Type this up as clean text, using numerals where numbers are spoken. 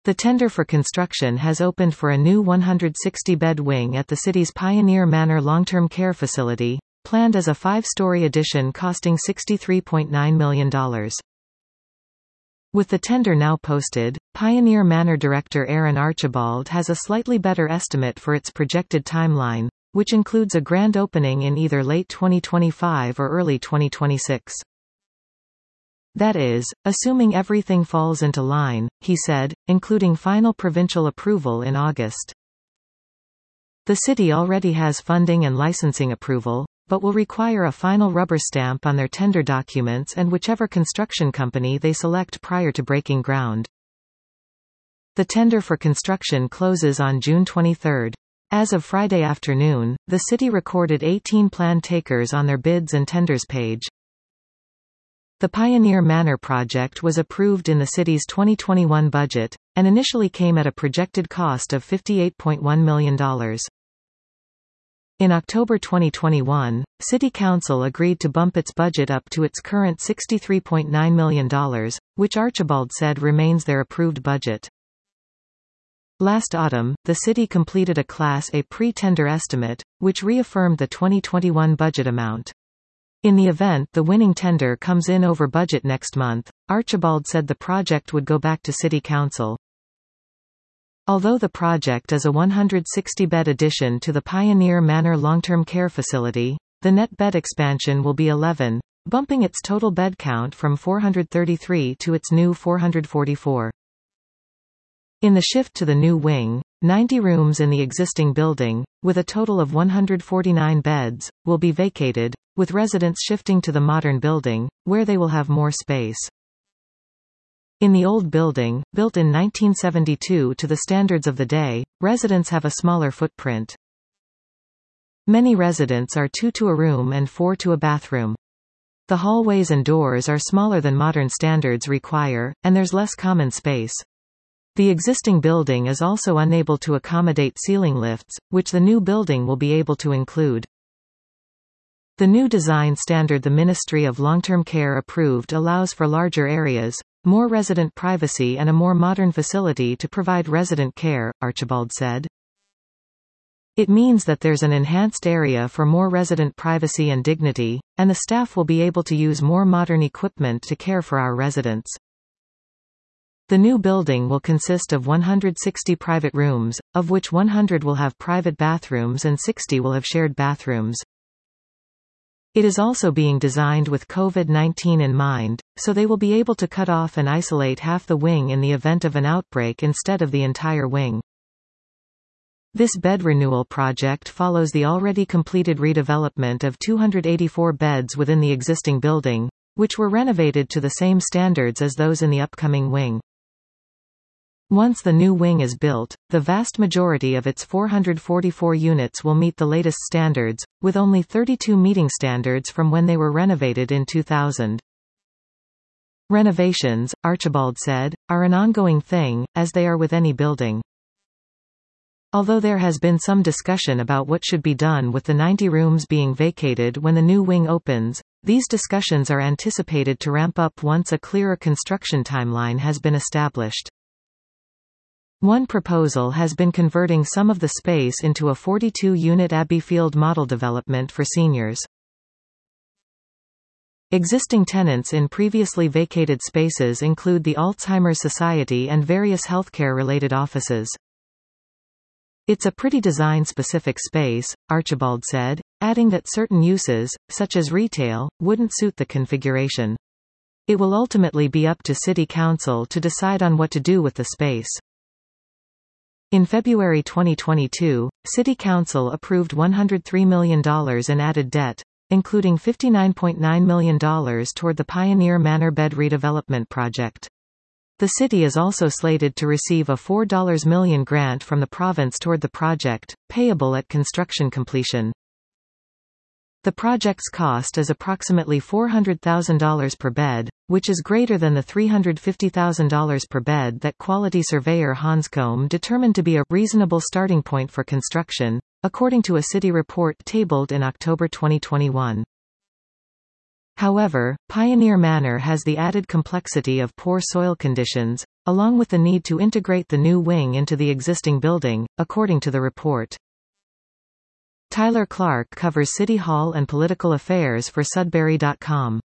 The tender for construction has opened for a new 160-bed wing at the city's Pioneer Manor long-term care facility, planned as a 5-story addition costing $63.9 million. With the tender now posted, Pioneer Manor director Aaron Archibald has a slightly better estimate for its projected timeline, which includes a grand opening in either late 2025 or early 2026. That is, assuming everything falls into line, he said, including final provincial approval in August. The city already has funding and licensing approval, but will require a final rubber stamp on their tender documents and whichever construction company they select prior to breaking ground. The tender for construction closes on June 23. As of Friday afternoon, the city recorded 18 planned takers on their bids and tenders page. The Pioneer Manor project was approved in the city's 2021 budget, and initially came at a projected cost of $58.1 million. In October 2021, City Council agreed to bump its budget up to its current $63.9 million, which Archibald said remains their approved budget. Last autumn, the city completed a Class A pre-tender estimate, which reaffirmed the 2021 budget amount. In the event the winning tender comes in over budget next month, Archibald said the project would go back to City Council. Although the project is a 160-bed addition to the Pioneer Manor long-term care facility, the net bed expansion will be 11, bumping its total bed count from 433 to its new 444. In the shift to the new wing, 90 rooms in the existing building, with a total of 149 beds, will be vacated, with residents shifting to the modern building, where they will have more space. In the old building, built in 1972 to the standards of the day, residents have a smaller footprint. Many residents are 2 to a room and 4 to a bathroom. The hallways and doors are smaller than modern standards require, and there's less common space. The existing building is also unable to accommodate ceiling lifts, which the new building will be able to include. The new design standard the Ministry of Long-Term Care approved allows for larger areas, more resident privacy and a more modern facility to provide resident care, Archibald said. It means that there's an enhanced area for more resident privacy and dignity, and the staff will be able to use more modern equipment to care for our residents. The new building will consist of 160 private rooms, of which 100 will have private bathrooms and 60 will have shared bathrooms. It is also being designed with COVID-19 in mind, so they will be able to cut off and isolate half the wing in the event of an outbreak instead of the entire wing. This bed renewal project follows the already completed redevelopment of 284 beds within the existing building, which were renovated to the same standards as those in the upcoming wing. Once the new wing is built, the vast majority of its 444 units will meet the latest standards, with only 32 meeting standards from when they were renovated in 2000. Renovations, Archibald said, are an ongoing thing, as they are with any building. Although there has been some discussion about what should be done with the 90 rooms being vacated when the new wing opens, these discussions are anticipated to ramp up once a clearer construction timeline has been established. One proposal has been converting some of the space into a 42-unit Abbeyfield model development for seniors. Existing tenants in previously vacated spaces include the Alzheimer's Society and various healthcare-related offices. It's a pretty design-specific space, Archibald said, adding that certain uses, such as retail, wouldn't suit the configuration. It will ultimately be up to City Council to decide on what to do with the space. In February 2022, City Council approved $103 million in added debt, including $59.9 million toward the Pioneer Manor bed redevelopment project. The city is also slated to receive a $4 million grant from the province toward the project, payable at construction completion. The project's cost is approximately $400,000 per bed, which is greater than the $350,000 per bed that quality surveyor Hanscom determined to be a reasonable starting point for construction, according to a city report tabled in October 2021. However, Pioneer Manor has the added complexity of poor soil conditions, along with the need to integrate the new wing into the existing building, according to the report. Tyler Clark covers City Hall and political affairs for Sudbury.com.